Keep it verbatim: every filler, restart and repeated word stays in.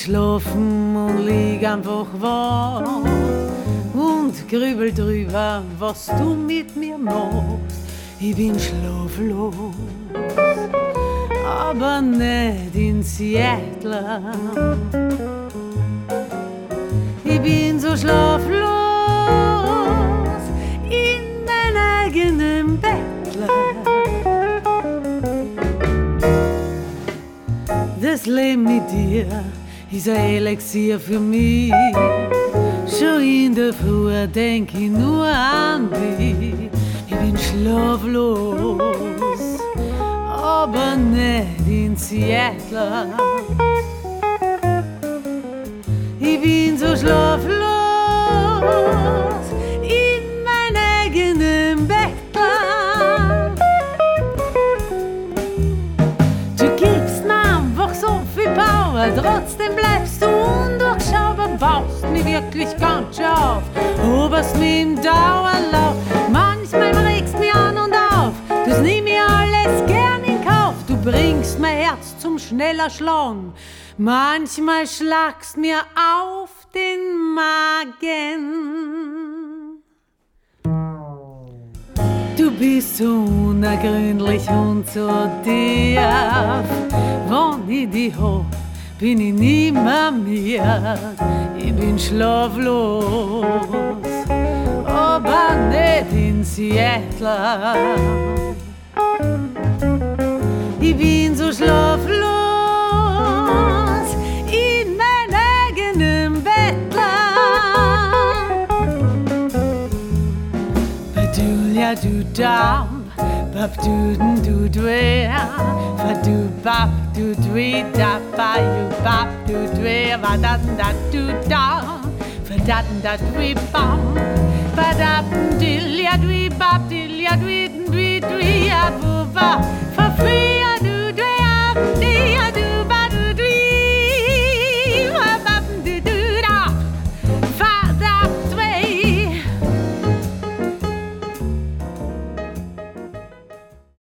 schlafen und lieg einfach wach und grübel drüber, was du mit mir machst. Ich bin schlaflos, aber nicht in Seattle. Ich bin so schlaflos in meinem eigenen Bettle. Das Leben mit dir ist ein Elixier für mich. Schon in der Früh denk ich nur an dich. Ich bin schlaflos, aber nicht in Seattle. Ich bin so schlaflos in meinem eigenen Bettle. Du gibst mir einfach so viel Power, trotzdem bleibst du undurchschaubar, baust mich wirklich ganz schön auf, oberst mich im Dauerlauf. Manchmal regst mich an und auf, das nimm ich alles gern in Kauf. Du bringst mein Herz zum schneller Schlagen, manchmal schlagst mir auf den Magen. Du bist so unergründlich und so tief, wenn ich dich hab, bin ich nimmer mir. Ich bin schlaflos, aber nicht in Seattle. Ich bin so schlaflos in meinem eigenen Bettle. Badulia du dam, bab du den du dwer, fadu bab du dwe da ba you bab du dwer, vadan da du dam, vadan da dwe bam, badab dilia dwe bab dilia dwe dwe dwe ya bu ba.